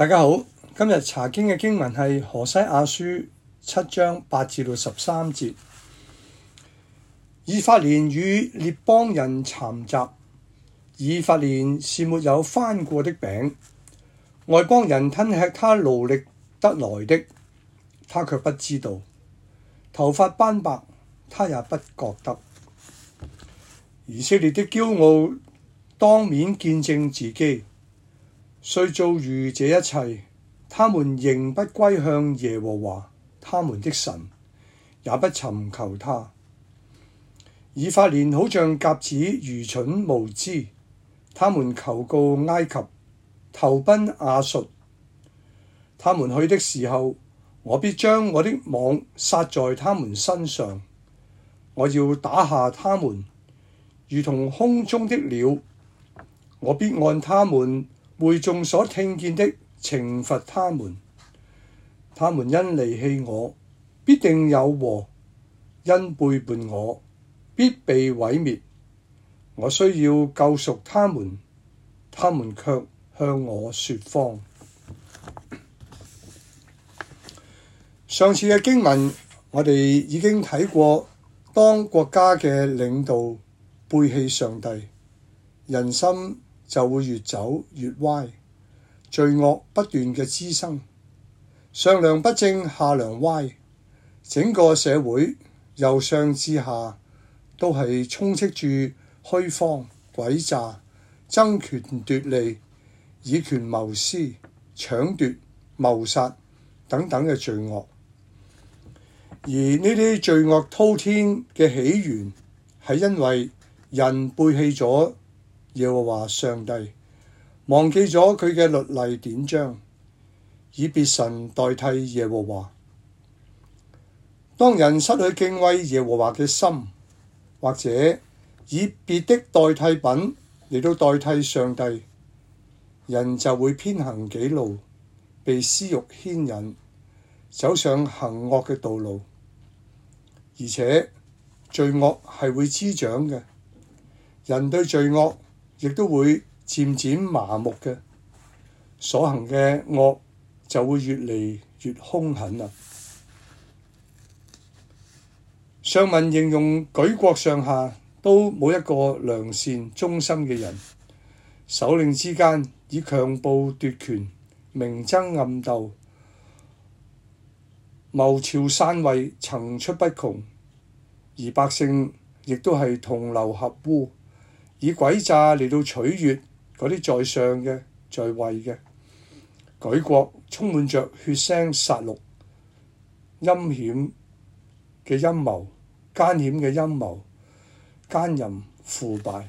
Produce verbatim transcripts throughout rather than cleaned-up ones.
大家好，今日查經嘅經文係何西阿書七章八至到十三節。以法蓮與列邦人攙雜，以法蓮是沒有翻過的餅，外邦人吞吃他勞力得來的，他卻不知道。頭髮斑白，他也不覺得。以色列的驕傲當面見證自己，雖遭遇這一切，他們仍不歸向耶和華他們的神，也不尋求他。以法蓮好像鴿子愚蠢無知，他們求告埃及，投奔亞述。他們去的時候，我必將我的網撒在他們身上，我要打下他們，如同空中的鳥。我必按他們會眾所聽見的懲罰他們。他們因離棄我，必定有禍；因背叛我，必被毀滅。我需要救贖他們，他們卻向我說謊。上次嘅經文，我哋已經睇過，當國家嘅領導背棄上帝，人心就會越走越歪，罪惡不斷嘅滋生，上梁不正下梁歪，整個社會由上至下都係充斥住虛謊、詭詐、爭權奪利、以權謀私、搶奪、謀殺等等嘅罪惡。而呢啲罪惡滔天嘅起源係因為人背棄咗耶和華上帝，忘記咗佢嘅律例典章，以別神代替耶和華。當人失去敬畏耶和華嘅心，或者以別的代替品嚟到代替上帝，人就會偏行己路，被私慾牽引，走上行惡嘅道路。而且罪惡係會滋長嘅，人對罪惡亦都會漸漸麻木嘅，所行嘅惡就會越嚟越兇狠啦。上文形容舉國上下都冇一個良善忠心嘅人，首領之間以強暴奪權，明爭暗鬥，謀朝篡位層出不窮，而百姓亦都係同流合污，以詭詐嚟到取悅嗰啲在上嘅在位嘅。舉國充滿着血腥殺戮、陰險嘅陰謀、奸險嘅陰謀、奸淫腐敗。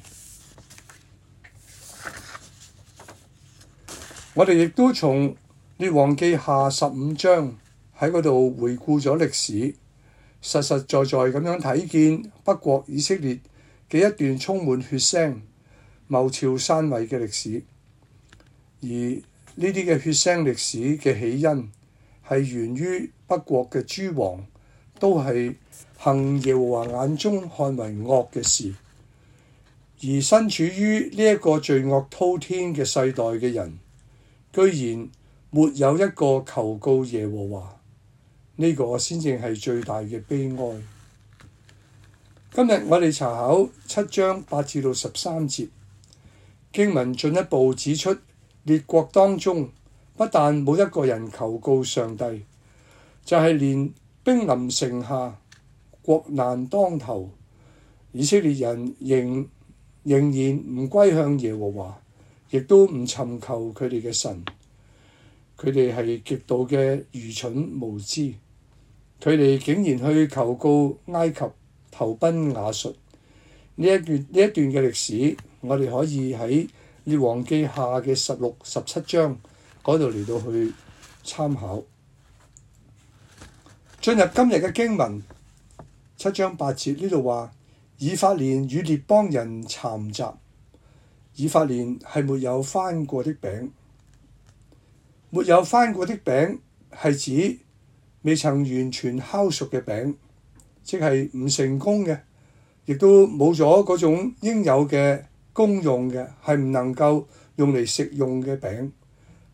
我哋亦都從列王記下十五章喺嗰度回顧咗歷史，實實在在咁樣睇見北國以色列嘅一段充滿血腥、謀朝篡位嘅歷史。而呢啲嘅血腥歷史嘅起因係源於北國嘅諸王都係行耶和華眼中看為惡嘅事，而身處於呢一個罪惡滔天嘅世代嘅人，居然沒有一個求告耶和華，呢個先正係最大嘅悲哀。今日我哋查考七章八至到十三節經文，進一步指出列國當中不但冇一個人求告上帝，就係連兵臨城下、國難當頭，以色列人仍仍然唔歸向耶和華，亦都唔尋求佢哋嘅神。佢哋係極度嘅愚蠢無知，佢哋竟然去求告埃及，投奔亞述。呢一段呢一段嘅歷史，我哋可以喺列王記下嘅十六、十七章嗰度嚟到去參考。進入今日嘅經文七章八節呢度話，以法蓮與列邦人攙雜。以法蓮係沒有翻過的餅，沒有翻過的餅係指未曾完全烤熟嘅餅，即係唔成功嘅，亦都冇咗嗰種應有嘅功用嘅，係唔能夠用嚟食用嘅餅。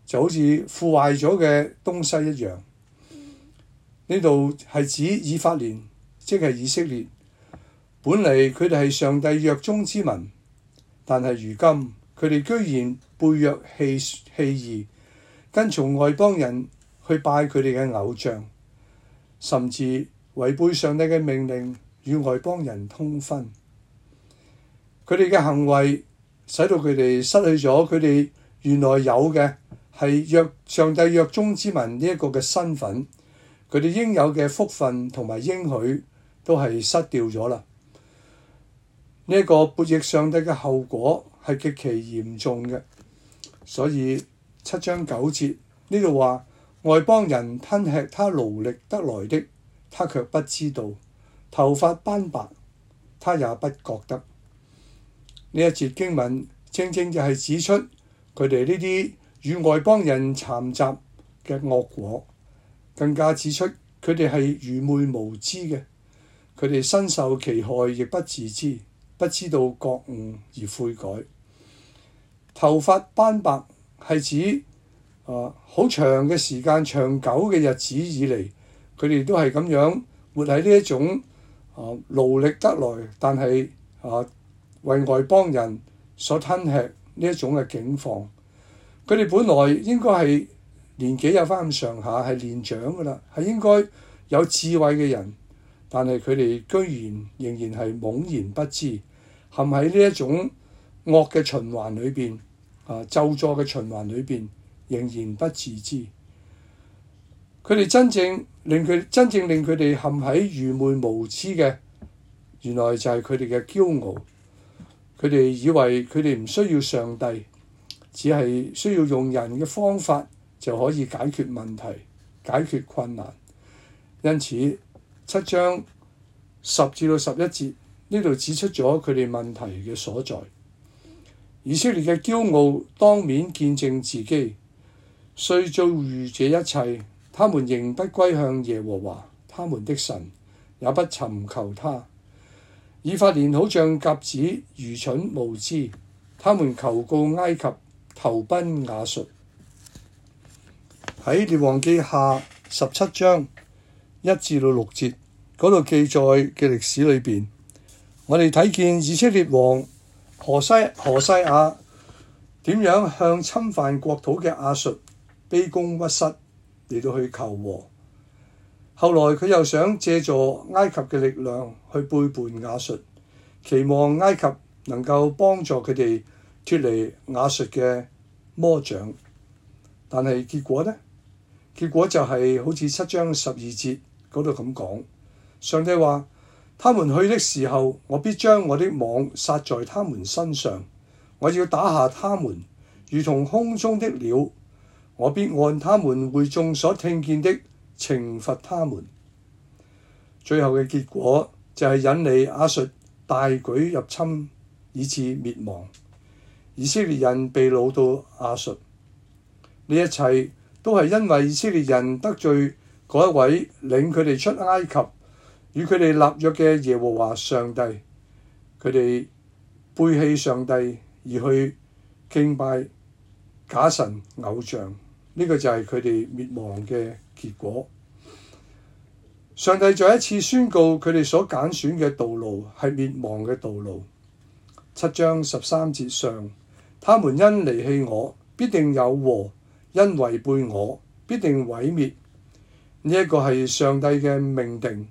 就好似腐壞咗嘅東西一樣。呢度係指以法蓮，即係以色列。本嚟佢哋係上帝約中之民，但係如今佢哋居然背約棄棄義，跟從外邦人去拜佢哋嘅偶像，甚至違背上帝嘅命令，與外邦人通婚。佢哋嘅行為使到佢哋失去咗佢哋原來有嘅係約上帝約中之民呢一個嘅身份，佢哋應有嘅福分同埋應許都係失掉咗啦。呢一個悖逆上帝嘅後果係極其嚴重嘅，所以七章九節呢度話，外邦人吞吃他勞力得來的，他卻不知道；頭髮斑白，他也不覺得。呢一節經文正正就係指出佢哋呢啲與外邦人摻雜嘅惡果，更加指出佢哋係愚昧無知嘅，佢哋身受其害亦不自知，不知道覺悟而悔改。頭髮斑白係指啊好長嘅時間、長久嘅日子以嚟，佢哋都係咁樣活喺呢一種啊勞力得來，但係啊為外邦人所吞吃呢一種嘅境況。佢哋本來應該係年紀有翻咁上下，係年長㗎啦，係應該有智慧嘅人，但係佢哋居然仍然係懵然不知，陷喺呢一種惡嘅循環裏邊，啊咒詛嘅循環裏邊，仍然不自知。佢哋真正令佢真正令佢哋陷喺愚昧無知嘅，原來就係佢哋嘅驕傲。佢哋以為佢哋唔需要上帝，只係需要用人嘅方法就可以解決問題、解決困難。因此七章十至到十一節呢度指出咗佢哋問題嘅所在。以色列嘅驕傲當面見證自己，雖遭遇這一切，他們仍不歸向耶和華他們的神，也不尋求他。以法蓮好像鴿子，愚蠢無知，他們求告埃及，投奔亞述。喺列王記下十七章一至到六節嗰度記載嘅歷史裏邊，我哋睇見以色列王何西何西亞點樣向侵犯國土嘅亞述卑躬屈膝嚟到去求和。後來佢又想借助埃及嘅力量去背叛亞述，期望埃及能夠幫助佢哋脫離亞述嘅魔掌。但係結果呢？結果就係好似七章十二節嗰度咁講，上帝話：他們去的時候，我必將我的網撒在他們身上，我要打下他們，如同空中的鳥，我必按他們會眾所聽見的懲罰他們。最後嘅結果就係引嚟亞述大舉入侵，以致滅亡。以色列人被擄到亞述，呢一切都係因為以色列人得罪嗰一位領佢哋出埃及與佢哋立約嘅耶和華上帝，佢哋背棄上帝而去敬拜假神偶像，呢、這個就係佢哋滅亡嘅結果。上帝再一次宣告佢哋所揀選嘅道路係滅亡嘅道路。七章十三節上，他們因離棄我，必定有禍；因違背我，必定毀滅。呢、這、一個係上帝嘅命定。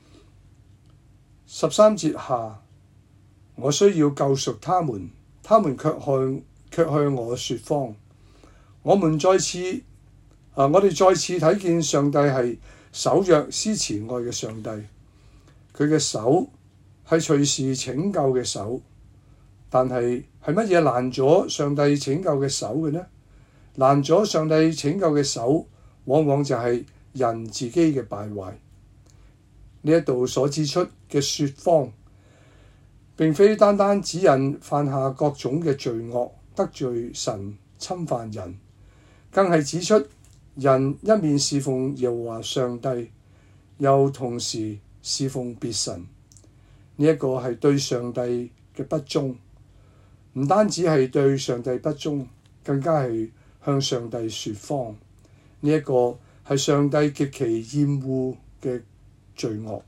十三節下，我需要救贖他們，他們卻向卻向我説謊。我們再次啊，我哋再次睇見上帝係守約施慈愛嘅上帝，佢嘅手係隨時拯救嘅手。但係係乜嘢攔咗上帝拯救嘅手嘅呢？攔咗上帝拯救嘅手，往往就係人自己嘅敗壞。呢一度所指出嘅説謊，並非單單指人犯下各種嘅罪惡，得罪神、侵犯人，更係指出人一面侍奉耶和華上帝，又同時侍奉別神。呢、這、一個係對上帝嘅不忠，唔單止係對上帝不忠，更加係向上帝説謊。呢、這、一個係上帝極其厭惡嘅罪惡。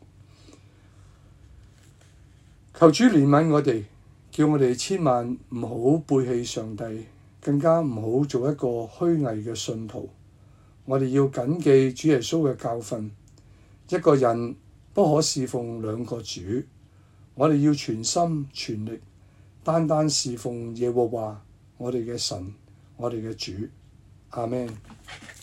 求主憐憫我哋，叫我哋千萬唔好背棄上帝，更加唔好做一個虛偽嘅信徒。我哋要謹記主耶穌嘅教訓，一個人不可侍奉兩個主。我哋要全心全力，單單侍奉耶和華我哋嘅神，我哋嘅主。阿們。